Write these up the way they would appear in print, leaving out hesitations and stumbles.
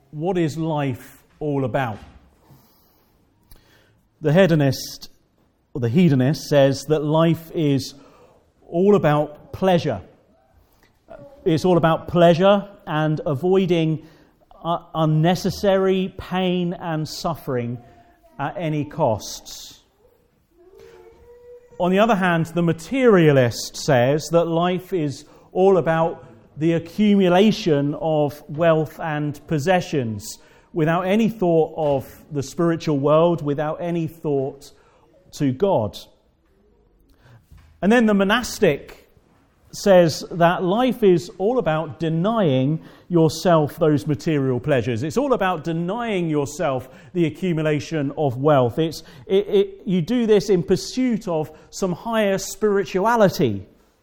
what is life all about? The hedonist, or the hedonist, says that life is all about pleasure. It's all about pleasure and avoiding unnecessary pain and suffering at any costs. On the other hand, the materialist says that life is all about the accumulation of wealth and possessions without any thought of the spiritual world, without any thought to God. And then the monastic says that life is all about denying yourself those material pleasures. It's all about denying yourself the accumulation of wealth. You do this in pursuit of some higher spirituality.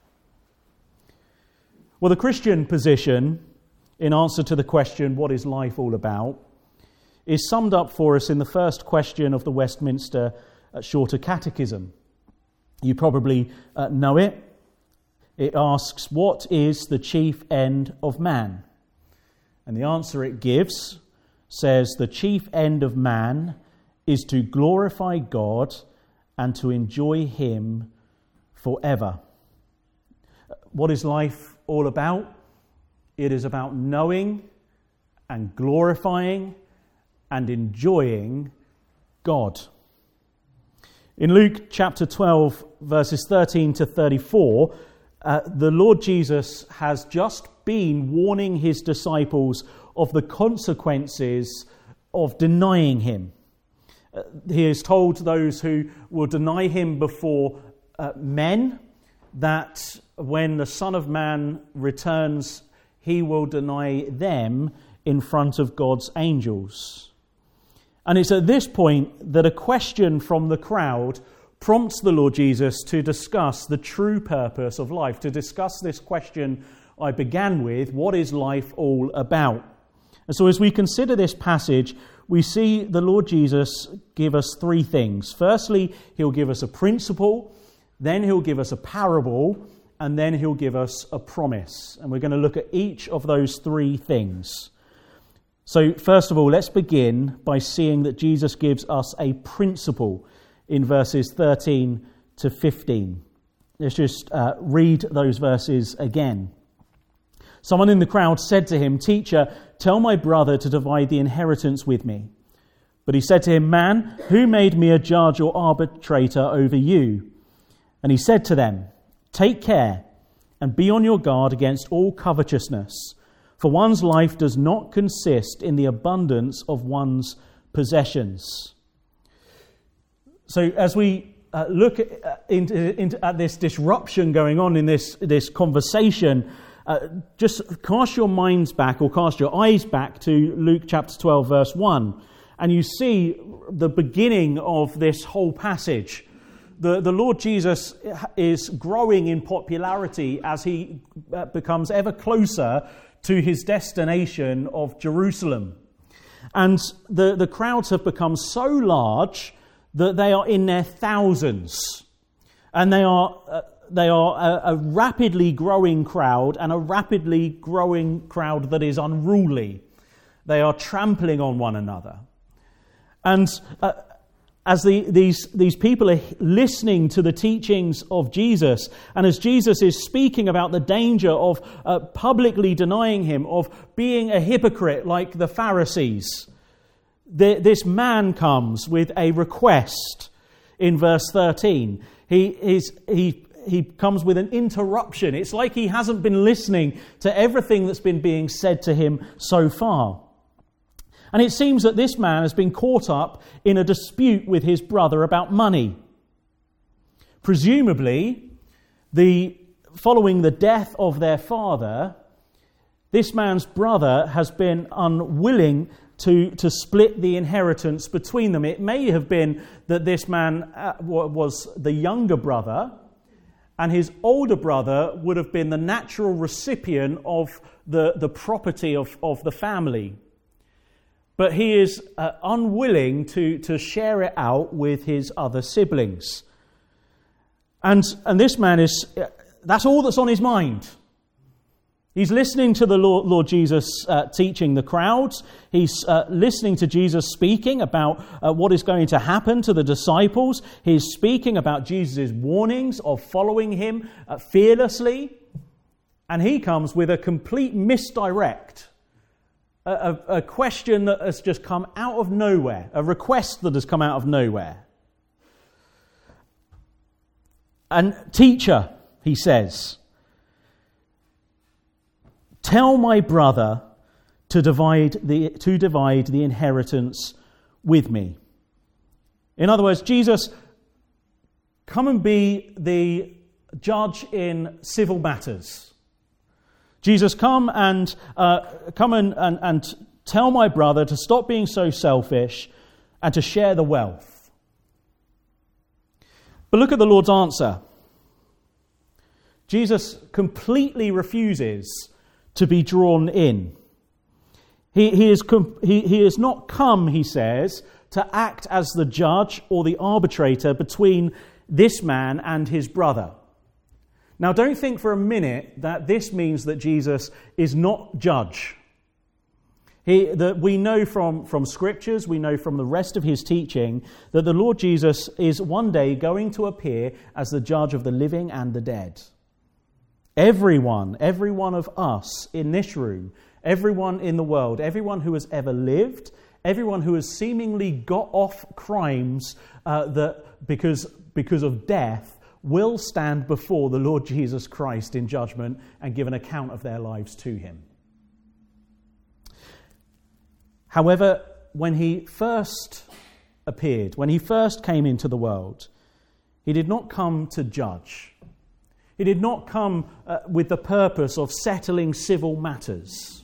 Well, the Christian position, in answer to the question, what is life all about, is summed up for us in the first question of the Westminster Shorter Catechism. You probably know it. It asks, what is the chief end of man? And the answer it gives says, the chief end of man is to glorify God and to enjoy Him forever. What is life all about? It is about knowing and glorifying and enjoying God. In Luke chapter 12, verses 13 to 34, the Lord Jesus has just been warning his disciples of the consequences of denying him. He has told those who will deny him before men that when the Son of Man returns, he will deny them in front of God's angels. And it's at this point that a question from the crowd prompts the Lord Jesus to discuss the true purpose of life, to discuss this question I began with, what is life all about? And so as we consider this passage, we see the Lord Jesus give us three things. Firstly, he'll give us a principle, then he'll give us a parable, and then he'll give us a promise. And we're going to look at each of those three things. So first of all, let's begin by seeing that Jesus gives us a principle in verses 13 to 15. Let's just read those verses again. Someone in the crowd said to him, "Teacher, tell my brother to divide the inheritance with me." But he said to him, "Man, who made me a judge or arbitrator over you?" And he said to them, "Take care and be on your guard against all covetousness, for one's life does not consist in the abundance of one's possessions." So as we look at this disruption going on in this conversation, just cast your minds back, or cast your eyes back to Luke chapter 12, verse 1, and you see the beginning of this whole passage. The Lord Jesus is growing in popularity as he becomes ever closer to his destination of Jerusalem. And the crowds have become so large that they are in their thousands. And they are a rapidly growing crowd, and a rapidly growing crowd that is unruly. They are trampling on one another. And as these people are listening to the teachings of Jesus, and as Jesus is speaking about the danger of publicly denying him, of being a hypocrite like the Pharisees, this man comes with a request in verse 13. He comes with an interruption. It's like he hasn't been listening to everything that's been being said to him so far. And it seems that this man has been caught up in a dispute with his brother about money. Presumably, following the death of their father, this man's brother has been unwilling to split the inheritance between them. It may have been that this man was the younger brother, and his older brother would have been the natural recipient of the property of the family. But he is unwilling to share it out with his other siblings. And this man that's all that's on his mind. He's listening to the Lord Jesus teaching the crowds. He's listening to Jesus speaking about what is going to happen to the disciples. He's speaking about Jesus' warnings of following him fearlessly. And he comes with a complete misdirect, a question that has just come out of nowhere, a request that has come out of nowhere. And teacher, he says, tell my brother to divide the inheritance with me. In other words, Jesus, come and be the judge in civil matters. Jesus, come and tell my brother to stop being so selfish and to share the wealth. But look at the Lord's answer. Jesus completely refuses to be drawn in. He has not come, he says, to act as the judge or the arbitrator between this man and his brother. Now, don't think for a minute that this means that Jesus is not judge. We know from Scriptures, we know from the rest of his teaching, that the Lord Jesus is one day going to appear as the judge of the living and the dead. Every one of us in this room, everyone in the world, everyone who has ever lived, everyone who has seemingly got off crimes that because of death, will stand before the Lord Jesus Christ in judgment and give an account of their lives to him. However, when he first appeared, when he first came into the world, he did not come to judge. He did not come with the purpose of settling civil matters.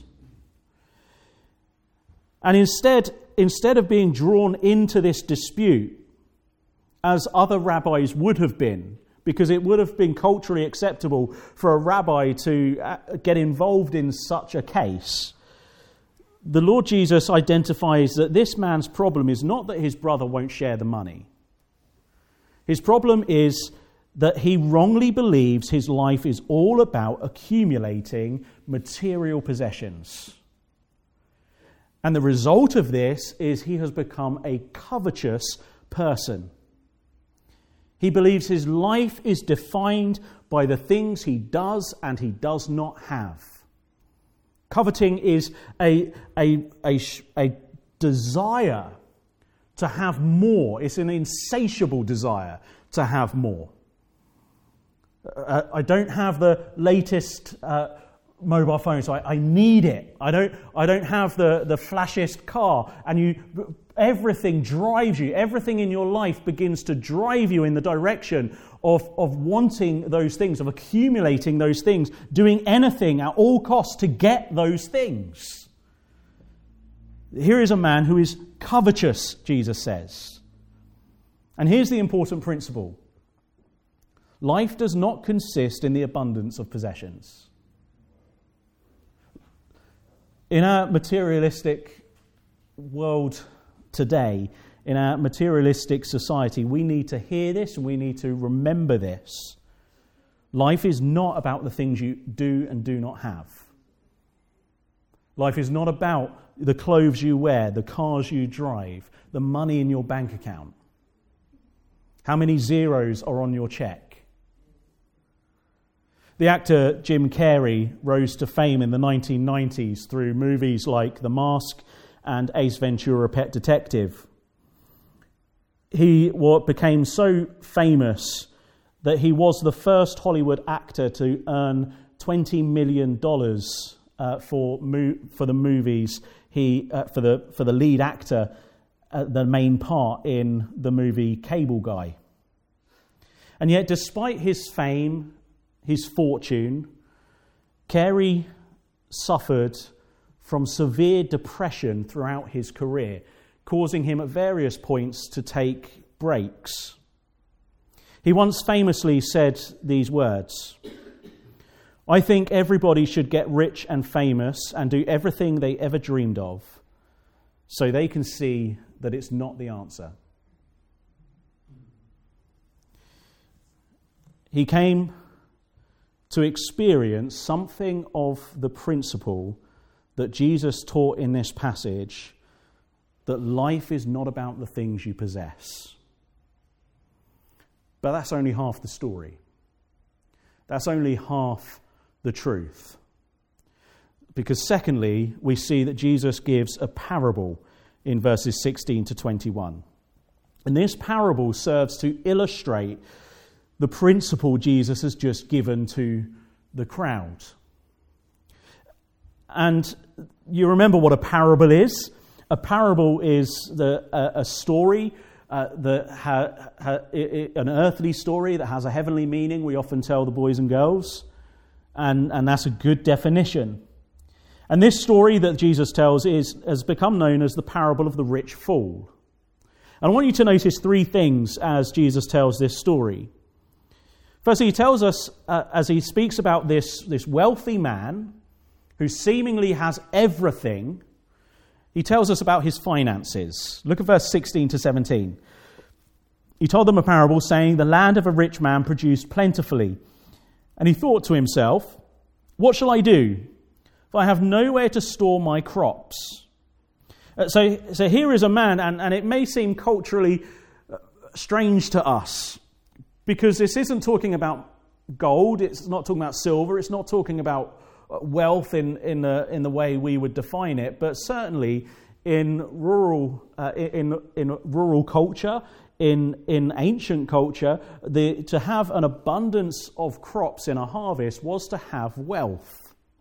And instead of being drawn into this dispute, as other rabbis would have been, because it would have been culturally acceptable for a rabbi to get involved in such a case, the Lord Jesus identifies that this man's problem is not that his brother won't share the money. His problem is that he wrongly believes his life is all about accumulating material possessions. And the result of this is he has become a covetous person. He believes his life is defined by the things he does and he does not have. Coveting is a desire to have more. It's an insatiable desire to have more. I don't have the latest mobile phone, so I need it. I don't have the flashiest car, and everything drives you. Everything in your life begins to drive you in the direction of wanting those things, of accumulating those things, doing anything at all costs to get those things. Here is a man who is covetous, Jesus says. And here's the important principle. Life does not consist in the abundance of possessions. In our materialistic world today, in our materialistic society, we need to hear this and we need to remember this. Life is not about the things you do and do not have. Life is not about the clothes you wear, the cars you drive, the money in your bank account. How many zeros are on your check? The actor Jim Carrey rose to fame in the 1990s through movies like The Mask and Ace Ventura: Pet Detective. He became so famous that he was the first Hollywood actor to earn $20 million for the movies for the lead actor, the main part in the movie Cable Guy. And yet, despite his fame, his fortune, Carey suffered from severe depression throughout his career, causing him at various points to take breaks. He once famously said these words, "I think everybody should get rich and famous and do everything they ever dreamed of, so they can see that it's not the answer." He came to experience something of the principle that Jesus taught in this passage, that life is not about the things you possess. But that's only half the story. That's only half the truth. Because secondly, we see that Jesus gives a parable in verses 16 to 21. And this parable serves to illustrate the principle Jesus has just given to the crowd. And you remember what a parable is? A parable is a story, an earthly story that has a heavenly meaning. We often tell the boys and girls, and that's a good definition. And this story that Jesus tells has become known as the parable of the rich fool. And I want you to notice three things as Jesus tells this story. Firstly, he tells us, as he speaks about this wealthy man who seemingly has everything, he tells us about his finances. Look at verse 16 to 17. He told them a parable saying, "The land of a rich man produced plentifully. And he thought to himself, 'What shall I do? For I have nowhere to store my crops.'" So here is a man, and it may seem culturally strange to us, because this isn't talking about gold, it's not talking about silver, it's not talking about wealth in the way we would define it, but certainly in rural culture, in ancient culture, to have an abundance of crops in a harvest was to have wealth.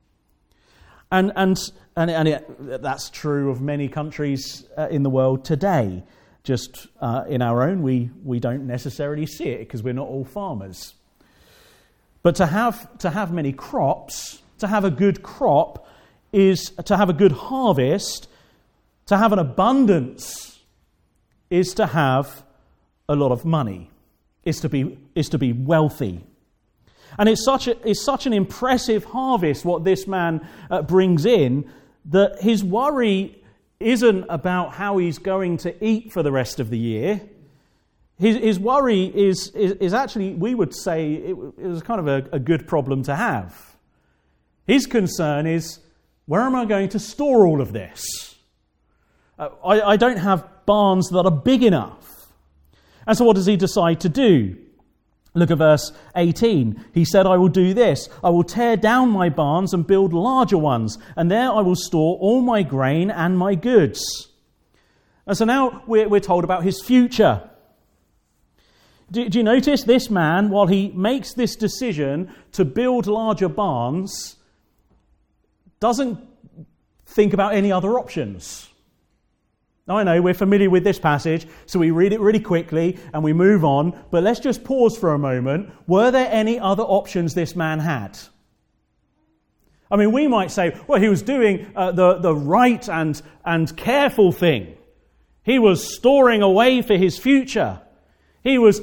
And that's true of many countries in the world today. Just in our own, we don't necessarily see it because we're not all farmers. But to have many crops, to have a good crop, is to have a good harvest. To have an abundance is to have a lot of money. Is to be wealthy. And it's such an impressive harvest what this man brings in, that his worry isn't about how he's going to eat for the rest of the year. His worry is actually, we would say, it was kind of a good problem to have. His concern is, where am I going to store all of this? I don't have barns that are big enough. And so what does he decide to do? Look at verse 18. He said, "I will do this. I will tear down my barns and build larger ones, and there I will store all my grain and my goods." And so now we're told about his future. Do you notice this man, while he makes this decision to build larger barns, doesn't think about any other options? Now, I know we're familiar with this passage, so we read it really quickly and we move on, but let's just pause for a moment. Were there any other options this man had? I mean, we might say, well, he was doing the right and careful thing. He was storing away for his future. He was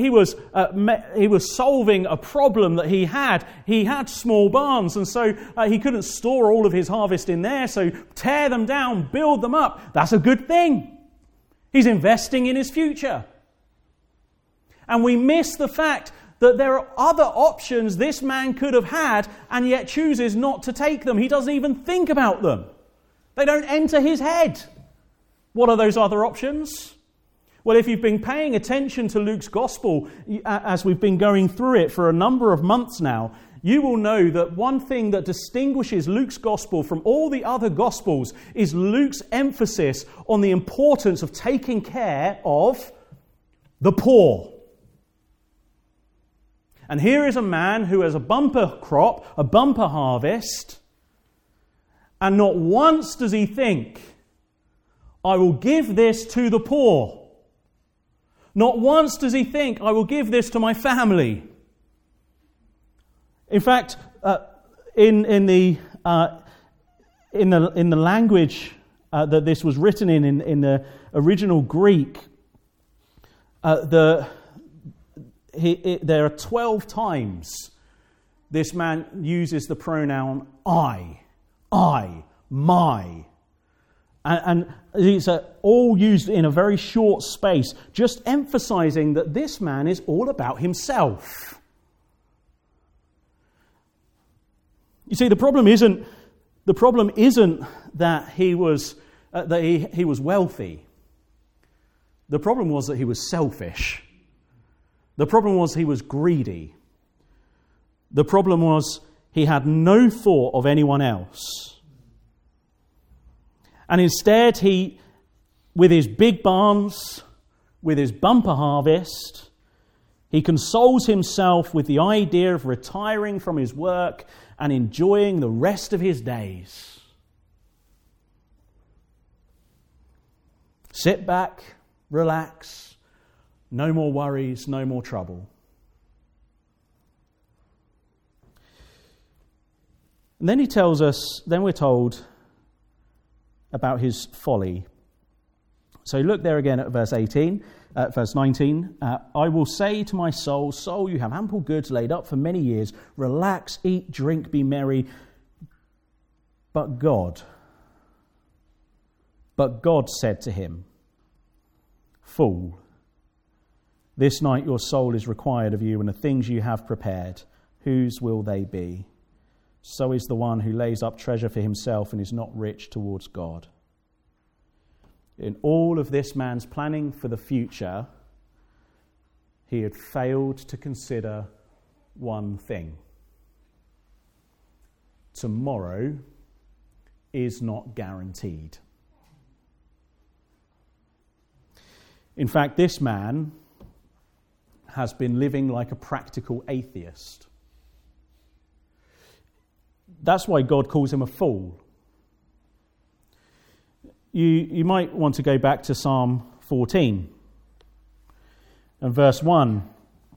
solving a problem that he had. He had small barns, and so he couldn't store all of his harvest in there. So tear them down, build them up. That's a good thing. He's investing in his future. And we miss the fact that there are other options this man could have had, and yet chooses not to take them. He doesn't even think about them. They don't enter his head. What are those other options? Well, if you've been paying attention to Luke's Gospel as we've been going through it for a number of months now, you will know that one thing that distinguishes Luke's Gospel from all the other Gospels is Luke's emphasis on the importance of taking care of the poor. And here is a man who has a bumper crop, a bumper harvest, and not once does he think, I will give this to the poor. Not once does he think, I will give this to my family. In fact, in the language that this was written in the original Greek, there are 12 times this man uses the pronoun I, my. And these are all used in a very short space, just emphasizing that this man is all about himself. You see, the problem isn't that he was wealthy. The problem was that he was selfish. The problem was he was greedy. The problem was he had no thought of anyone else. And instead, he, with his big barns, with his bumper harvest, he consoles himself with the idea of retiring from his work and enjoying the rest of his days. Sit back, relax, no more worries, no more trouble. And then we're told about his folly. So look there again at verse 19. I will say to my soul, soul, you have ample goods laid up for many years. Relax, eat, drink, be merry. But God said to him, fool, this night your soul is required of you, and the things you have prepared, whose will they be? So is the one who lays up treasure for himself and is not rich towards God. In all of this man's planning for the future, he had failed to consider one thing. Tomorrow is not guaranteed. In fact, this man has been living like a practical atheist. That's why God calls him a fool. You might want to go back to Psalm 14 and verse 1.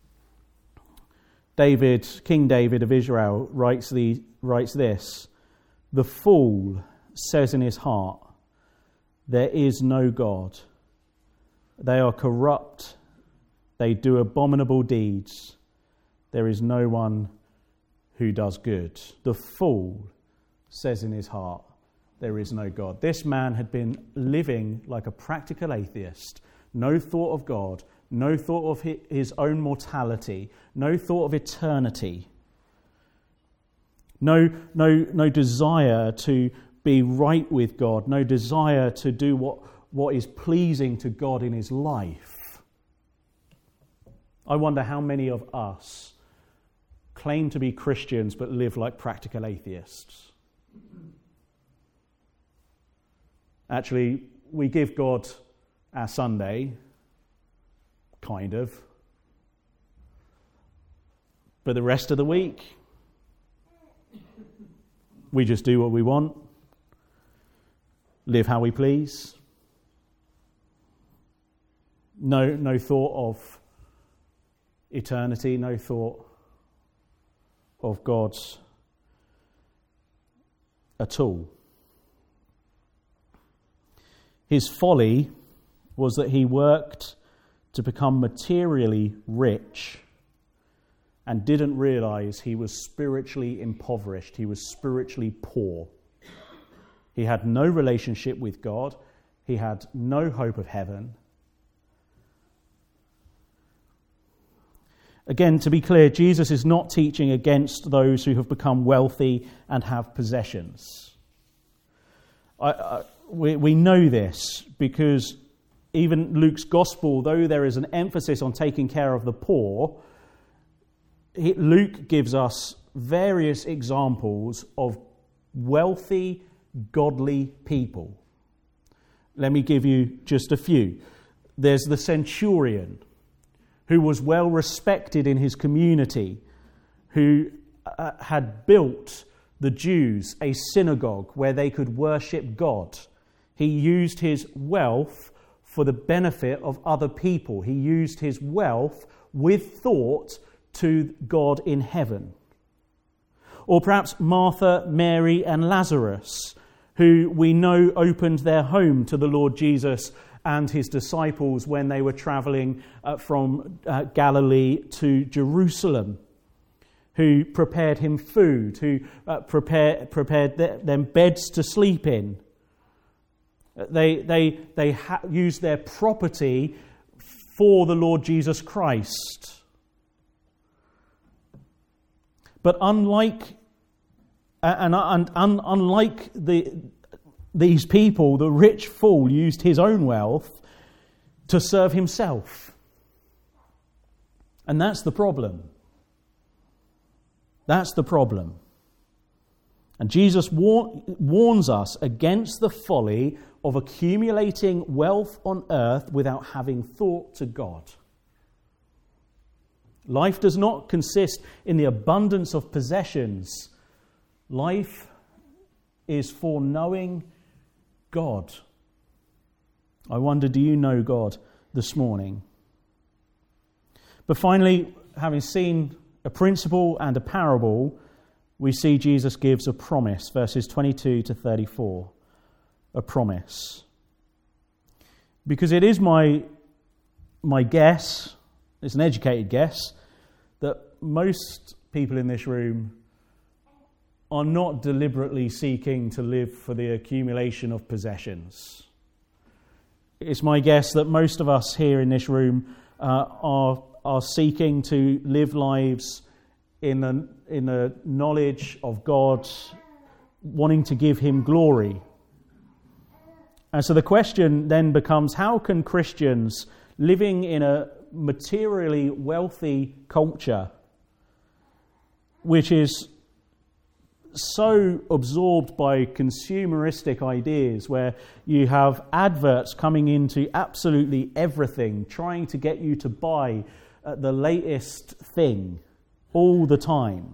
King David of Israel writes this: the fool says in his heart, there is no God. They are corrupt. They do abominable deeds. There is no one who does good. The fool says in his heart, there is no God. This man had been living like a practical atheist. No thought of God, no thought of his own mortality, no thought of eternity. No desire to be right with God, no desire to do what is pleasing to God in his life. I wonder how many of us claim to be Christians but live like practical atheists. Actually, we give God our Sunday, kind of, but the rest of the week, we just do what we want, live how we please. No thought of eternity, no thought of God at all. His folly was that he worked to become materially rich and didn't realize he was spiritually impoverished. He was spiritually poor. He had no relationship with God. He had no hope of heaven. Again, to be clear, Jesus is not teaching against those who have become wealthy and have possessions. We know this because even Luke's gospel, though there is an emphasis on taking care of the poor, Luke gives us various examples of wealthy, godly people. Let me give you just a few. There's the centurion, who was well respected in his community, who had built the Jews a synagogue where they could worship God. He used his wealth for the benefit of other people. He used his wealth with thought to God in heaven. Or perhaps Martha, Mary, and Lazarus, who we know opened their home to the Lord Jesus and his disciples when they were travelling from Galilee to Jerusalem, who prepared him food, who prepared them beds to sleep in. They used their property for the Lord Jesus Christ. But unlike And unlike these people, the rich fool used his own wealth to serve himself. And that's the problem. That's the problem. And Jesus warns us against the folly of accumulating wealth on earth without having thought to God. Life does not consist in the abundance of possessions. Life is for knowing God. I wonder, do you know God this morning? But finally, having seen a principle and a parable, we see Jesus gives a promise, verses 22 to 34. A promise. Because it is my guess, it's an educated guess, that most people in this room are not deliberately seeking to live for the accumulation of possessions. It's my guess that most of us here in this room are seeking to live lives in a knowledge of God, wanting to give Him glory. And so the question then becomes, how can Christians living in a materially wealthy culture, which is so absorbed by consumeristic ideas, where you have adverts coming into absolutely everything, trying to get you to buy the latest thing all the time.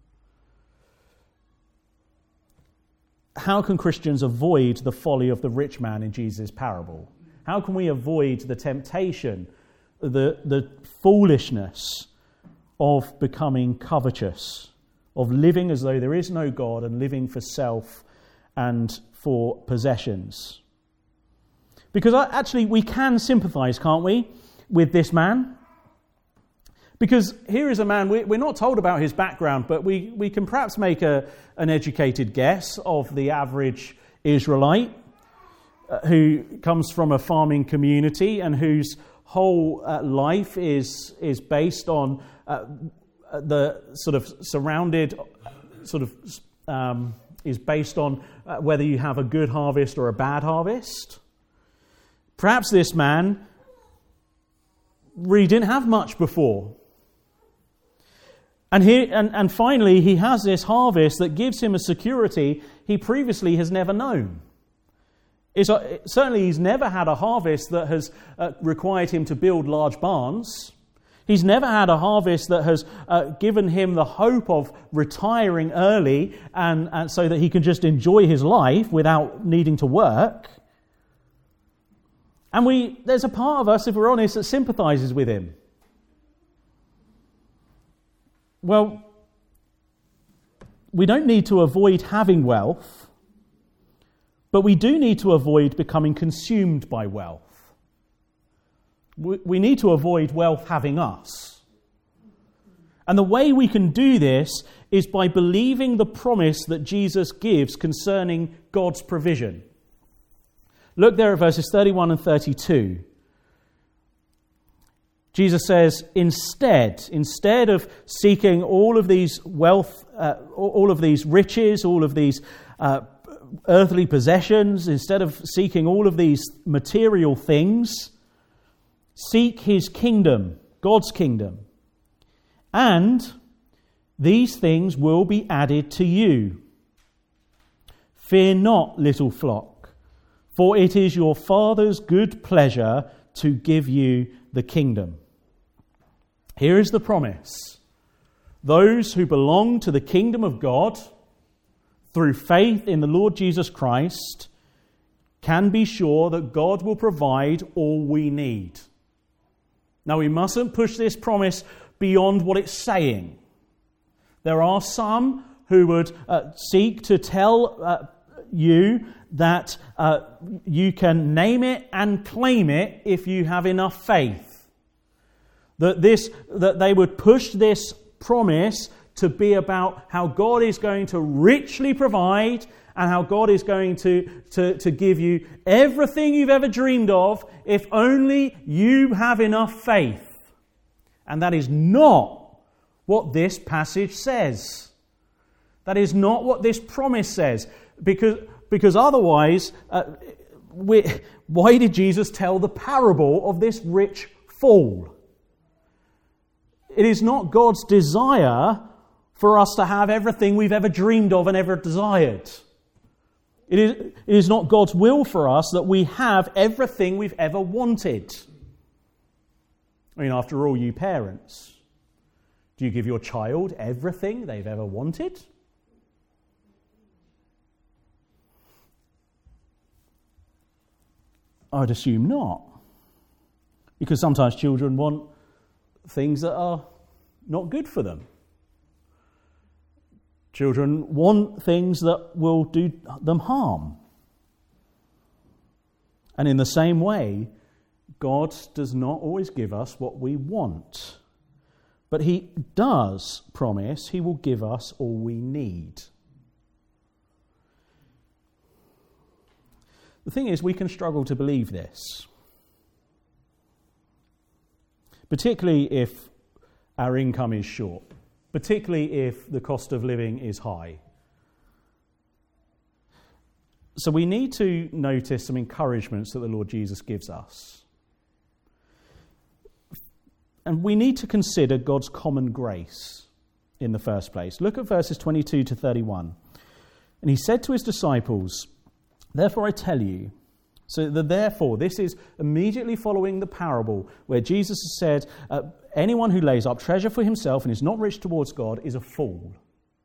How can Christians avoid the folly of the rich man in Jesus' parable? How can we avoid the temptation, the foolishness of becoming covetous, of living as though there is no God and living for self and for possessions? Because actually we can sympathise, can't we, with this man? Because here is a man, we're not told about his background, but we can perhaps make an educated guess of the average Israelite who comes from a farming community and whose whole life is based on the sort of surrounded, is based on whether you have a good harvest or a bad harvest. Perhaps this man really didn't have much before. And finally, he has this harvest that gives him a security he previously has never known. Certainly, he's never had a harvest that has required him to build large barns. He's never had a harvest that has given him the hope of retiring early and so that he can just enjoy his life without needing to work. And there's a part of us, if we're honest, that sympathises with him. Well, we don't need to avoid having wealth, but we do need to avoid becoming consumed by wealth. We need to avoid wealth having us. And the way we can do this is by believing the promise that Jesus gives concerning God's provision. Look there at verses 31 and 32. Jesus says, instead of seeking all of these wealth, all of these riches, all of these earthly possessions, instead of seeking all of these material things, seek His kingdom, God's kingdom. And these things will be added to you. Fear not, little flock, for it is your Father's good pleasure to give you the kingdom. Here is the promise. Those who belong to the kingdom of God through faith in the Lord Jesus Christ can be sure that God will provide all we need. Now, we mustn't push this promise beyond what it's saying. There are some who would seek to tell you that you can name it and claim it if you have enough faith. That they would push this promise to be about how God is going to richly provide and how God is going to give you everything you've ever dreamed of if only you have enough faith. And that is not what this passage says. That is not what this promise says. Because otherwise, why did Jesus tell the parable of this rich fool? It is not God's desire for us to have everything we've ever dreamed of and ever desired. It is not God's will for us that we have everything we've ever wanted. I mean, after all, you parents, do you give your child everything they've ever wanted? I'd assume not. Because sometimes children want things that are not good for them. Children want things that will do them harm. And in the same way, God does not always give us what we want. But He does promise He will give us all we need. The thing is, we can struggle to believe this. Particularly if our income is short. Particularly if the cost of living is high. So we need to notice some encouragements that the Lord Jesus gives us. And we need to consider God's common grace in the first place. Look at verses 22 to 31. And He said to His disciples, "Therefore I tell you," so the therefore, this is immediately following the parable where Jesus has said, anyone who lays up treasure for himself and is not rich towards God is a fool.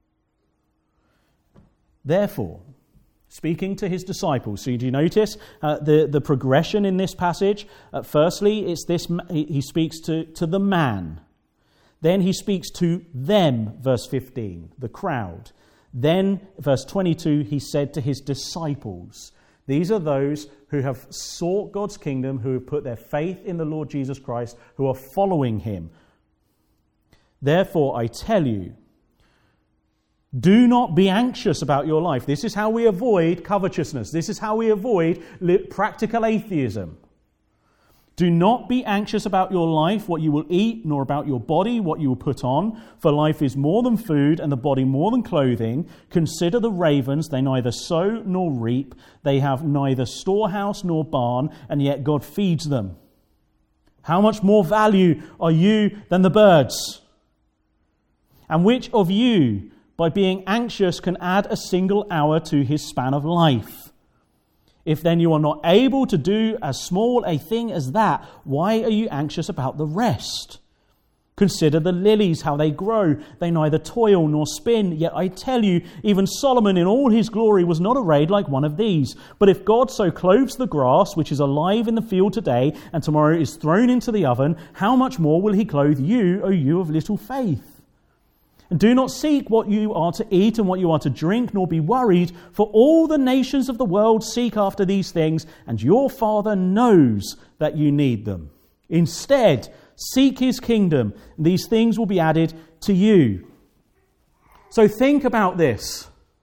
Therefore, speaking to His disciples. So do you notice the progression in this passage? Firstly, it's this. He speaks to the man. Then He speaks to them, verse 15, the crowd. Then, verse 22, He said to His disciples. These are those who have sought God's kingdom, who have put their faith in the Lord Jesus Christ, who are following Him. Therefore, I tell you, do not be anxious about your life. This is how we avoid covetousness. This is how we avoid practical atheism. Do not be anxious about your life, what you will eat, nor about your body, what you will put on. For life is more than food, and the body more than clothing. Consider the ravens, they neither sow nor reap. They have neither storehouse nor barn, and yet God feeds them. How much more value are you than the birds? And which of you, by being anxious, can add a single hour to his span of life? If then you are not able to do as small a thing as that, why are you anxious about the rest? Consider the lilies, how they grow. They neither toil nor spin. Yet I tell you, even Solomon in all his glory was not arrayed like one of these. But if God so clothes the grass, which is alive in the field today, and tomorrow is thrown into the oven, how much more will He clothe you, O you of little faith? And do not seek what you are to eat and what you are to drink, nor be worried, for all the nations of the world seek after these things, and your Father knows that you need them. Instead, seek His kingdom, and these things will be added to you. So think about this.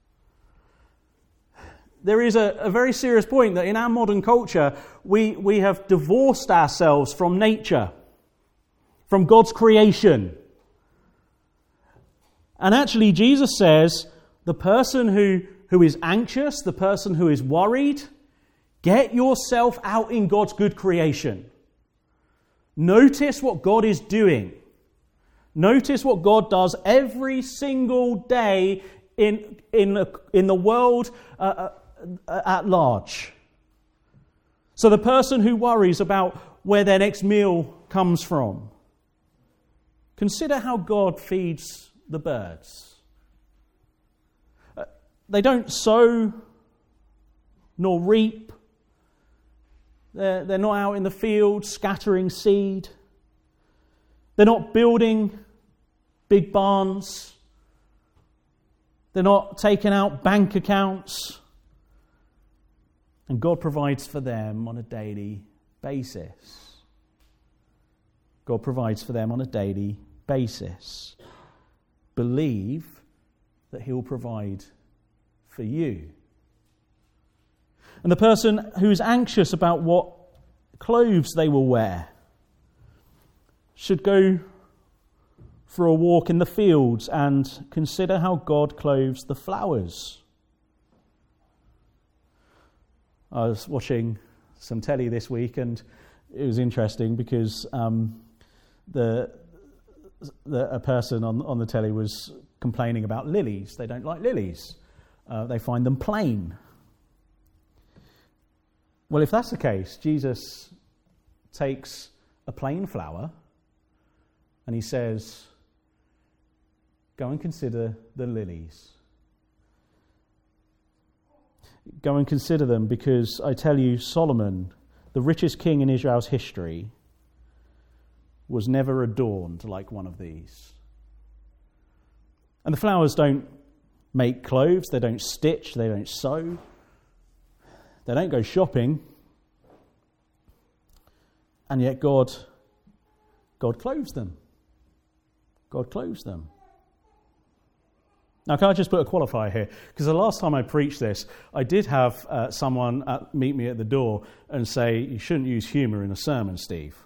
There is a very serious point that in our modern culture, we have divorced ourselves from nature, from God's creation. And actually, Jesus says, the person who is anxious, the person who is worried, get yourself out in God's good creation. Notice what God is doing. Notice what God does every single day in the world at large. So the person who worries about where their next meal comes from, consider how God feeds the birds. They don't sow nor reap. They're not out in the field scattering seed. They're not building big barns. They're not taking out bank accounts. And God provides for them on a daily basis. God provides for them on a daily basis. Believe that He'll provide for you. And the person who is anxious about what clothes they will wear should go for a walk in the fields and consider how God clothes the flowers. I was watching some telly this week, and it was interesting because a person on the telly was complaining about lilies. They don't like lilies. They find them plain. Well, if that's the case, Jesus takes a plain flower and he says, go and consider the lilies. Go and consider them, because I tell you, Solomon, the richest king in Israel's history, was never adorned like one of these. And the flowers don't make clothes, they don't stitch, they don't sew, they don't go shopping. And yet God clothes them. God clothes them. Now, can I just put a qualifier here? Because the last time I preached this, I did have someone meet me at the door and say, you shouldn't use humour in a sermon, Steve.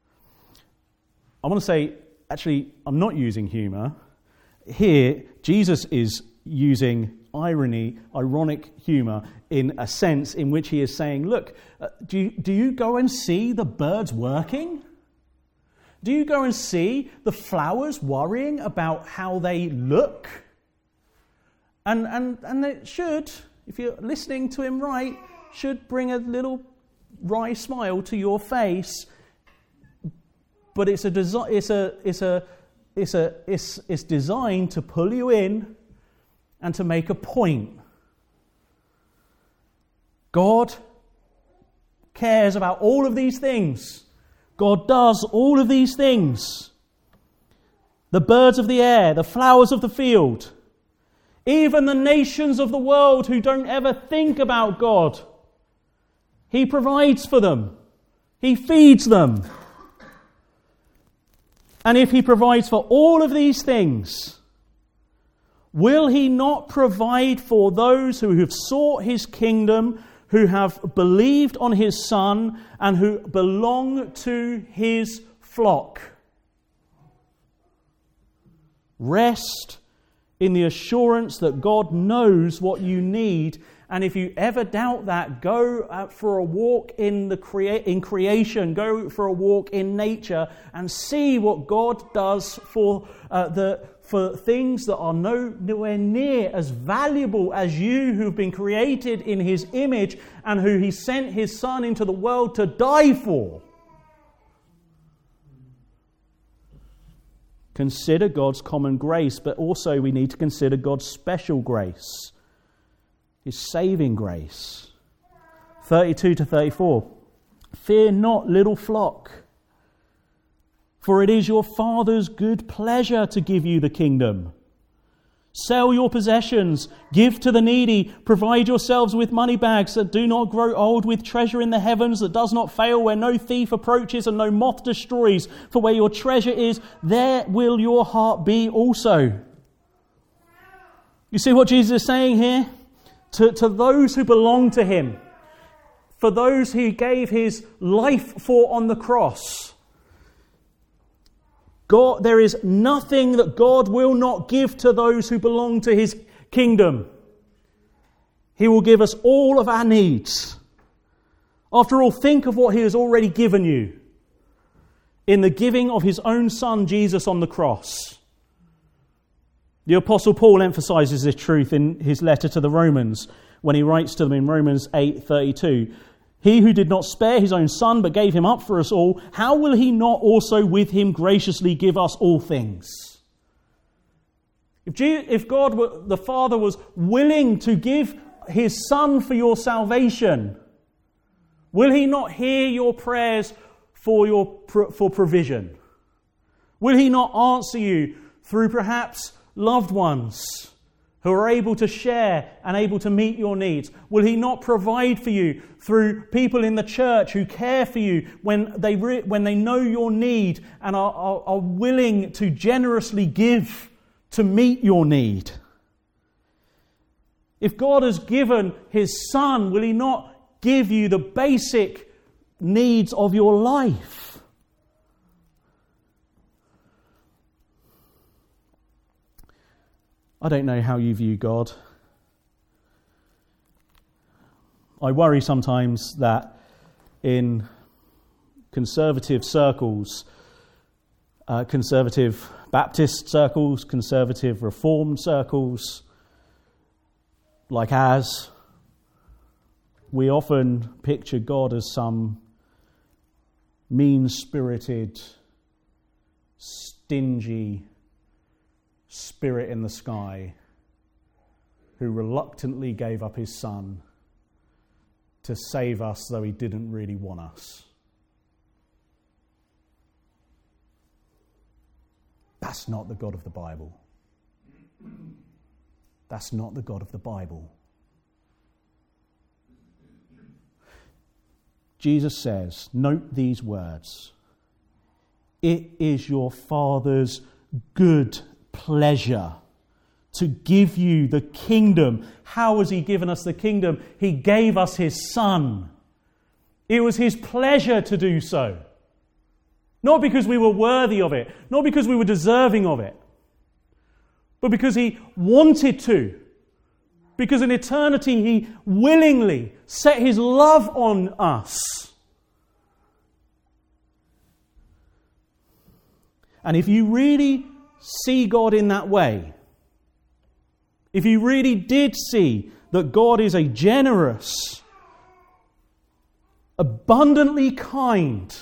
I want to say, actually, I'm not using humour. Here, Jesus is using irony, ironic humour, in a sense in which he is saying, look, do you go and see the birds working? Do you go and see the flowers worrying about how they look? And it should, if you're listening to him right, should bring a little wry smile to your face. But it's designed to pull you in and to make a point. God cares about all of these things. God does all of these things. The birds of the air, the flowers of the field, even the nations of the world who don't ever think about God. He provides for them. He feeds them. And if he provides for all of these things, will he not provide for those who have sought his kingdom, who have believed on his Son, and who belong to his flock? Rest in the assurance that God knows what you need. And if you ever doubt that, go for a walk in creation, go for a walk in nature, and see what God does for things that are nowhere near as valuable as you, who've been created in his image and who he sent his Son into the world to die for. Consider God's common grace, but also we need to consider God's special grace, his saving grace. 32 to 34. Fear not, little flock, for it is your Father's good pleasure to give you the kingdom. Sell your possessions, give to the needy, provide yourselves with money bags that do not grow old, with treasure in the heavens that does not fail, where no thief approaches and no moth destroys. For where your treasure is, there will your heart be also. You see what Jesus is saying here? To those who belong to him, for those he gave his life for on the cross, God, there is nothing that God will not give to those who belong to his kingdom. He will give us all of our needs. After all, think of what he has already given you in the giving of his own Son, Jesus, on the cross. The Apostle Paul emphasizes this truth in his letter to the Romans when he writes to them in Romans 8:32. He who did not spare his own Son, but gave him up for us all, how will he not also with him graciously give us all things? If God, the Father, was willing to give his Son for your salvation, will he not hear your prayers for provision? Will he not answer you through perhaps loved ones who are able to share and able to meet your needs? Will he not provide for you through people in the church who care for you when they know your need and are willing to generously give to meet your need? If God has given his Son, will he not give you the basic needs of your life? I don't know how you view God. I worry sometimes that in conservative circles, conservative Baptist circles, conservative Reformed circles, like ours, we often picture God as some mean-spirited, stingy spirit in the sky who reluctantly gave up his son to save us, though he didn't really want us. That's not the God of the Bible. That's not the God of the Bible. Jesus says, note these words, "It is your Father's good pleasure to give you the kingdom." How has he given us the kingdom? He gave us his Son. It was his pleasure to do so. Not because we were worthy of it, not because we were deserving of it, but because he wanted to. Because in eternity he willingly set his love on us. And if you really see God in that way, if you really did see that God is a generous, abundantly kind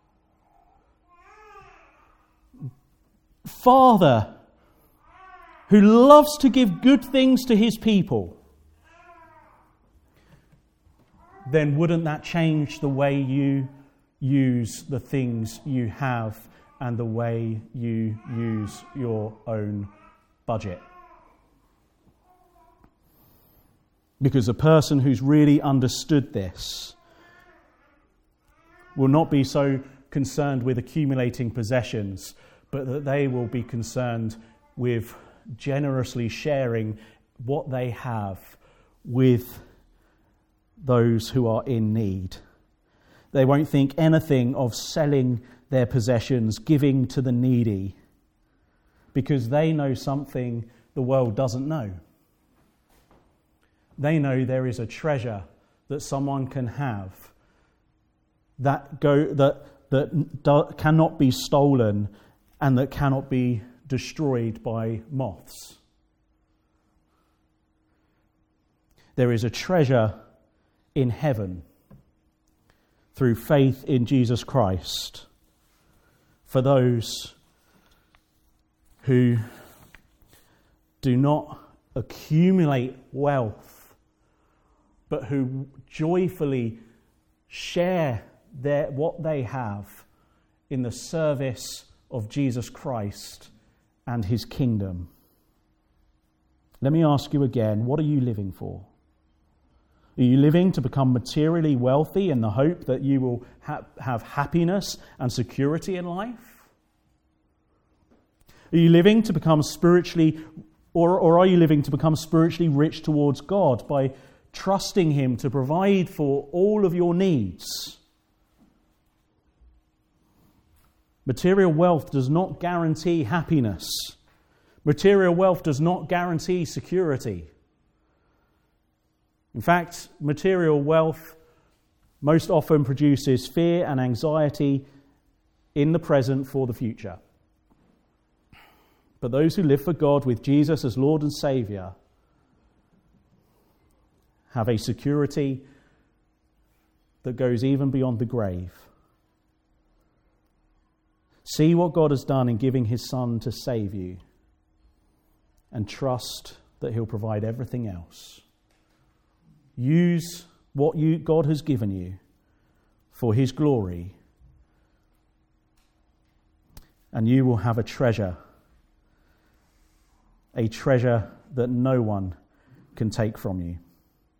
Father who loves to give good things to his people, then wouldn't that change the way you use the things you have and the way you use your own budget? Because a person who's really understood this will not be so concerned with accumulating possessions, but that they will be concerned with generously sharing what they have with those who are in need. They won't think anything of selling their possessions, giving to the needy, because they know something the world doesn't know. They know there is a treasure that someone can have that cannot be stolen and that cannot be destroyed by moths. There is a treasure in heaven through faith in Jesus Christ for those who do not accumulate wealth, but who joyfully share what they have in the service of Jesus Christ and his kingdom. Let me ask you again, what are you living for? Are you living to become materially wealthy in the hope that you will have happiness and security in life? Are you living to become spiritually, or are you living to become spiritually rich towards God by trusting him to provide for all of your needs? Material wealth does not guarantee happiness. Material wealth does not guarantee security. In fact, material wealth most often produces fear and anxiety in the present for the future. But those who live for God with Jesus as Lord and Saviour have a security that goes even beyond the grave. See what God has done in giving his Son to save you, and trust that he'll provide everything else. Use what God has given you for his glory, and you will have a treasure that no one can take from you.